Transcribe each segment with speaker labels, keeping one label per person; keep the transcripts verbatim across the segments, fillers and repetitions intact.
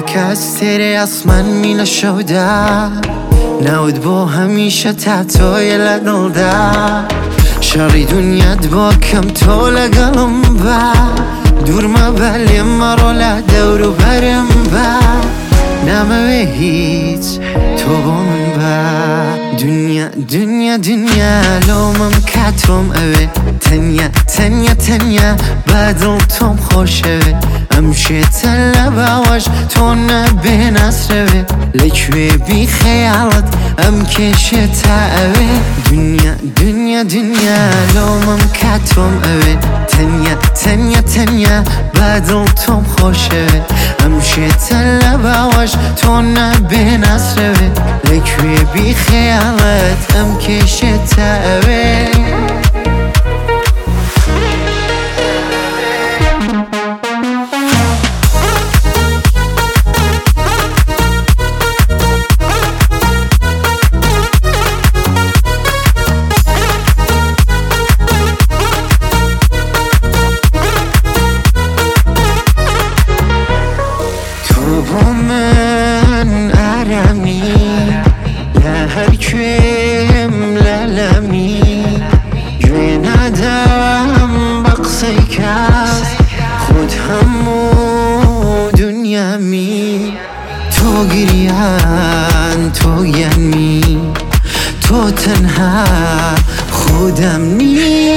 Speaker 1: کەس تێرێ ئەسمان مینە شەودا ناوت بۆ هەمیشە تا تۆیە لە دڵدا شەڕی دونیات بۆ کەم تۆ لەگەڵم بە دوورمە بە لێم مەڕۆ لە دەور و بەرم بە نامەوێ هیچ تۆ بۆ من بە دنیا دنیا دنیا لۆمم کاتۆم ئەوێ تەنیا تەنیا تەنیا بە دڵ تۆم خۆشەوێ ئەم شێتە لە باوەش تۆ نەبێ ناسرەوێ لەکوێ بی خەیاڵت ئەم کێشێتە ئەوێ دنیا دنیا دنیا لۆمم کاتۆم ئەوێ تەنیا تەنیا تەنیا بە دڵ تۆم خۆشەوێ ئەم شێتە لە باوەش تۆ نەبێ ناسرەوێ لەکوێ بی خەیاڵت ئەم کێشێتە ئەوێ من ئارامی لە هەرکوێم لەلەمی گوێ نادام بە قسەی کەس خۆت هەموو دونیامی تۆ گریان تۆ گەرمی تۆ تەنها خودەمنی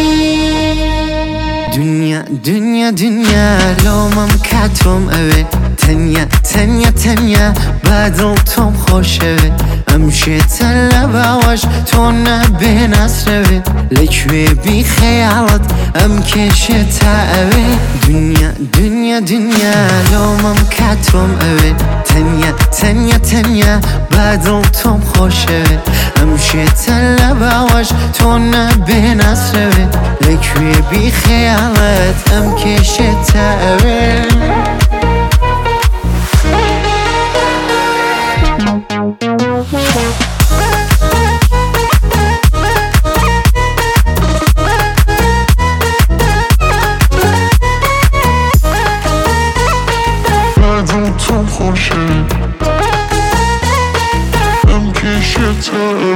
Speaker 1: دنیا دنیا دنیا لۆمەم کاتۆم ئەوێ تەنیا تەنیا تەنیا بە دڵ تۆم خۆشەوێ ئەم شێتە لە باوەش تۆ نەبێ ناسرەوێ لەکوێ بی خەیاڵت ئەم کێشێتە ئەوێ دنیا دنیا دنیا لۆمەم کاتۆم ئەوێ تەنیا تەنیا تەنیا بە دڵ تۆم خۆشەوێ ئەم شێتە لە باوەش تۆ نەبێ ناسرەوێ لەکوێ بی خەیاڵت ئەم کێشێتە ئەوێ
Speaker 2: تۆم خۆشە ئەم کێشێتە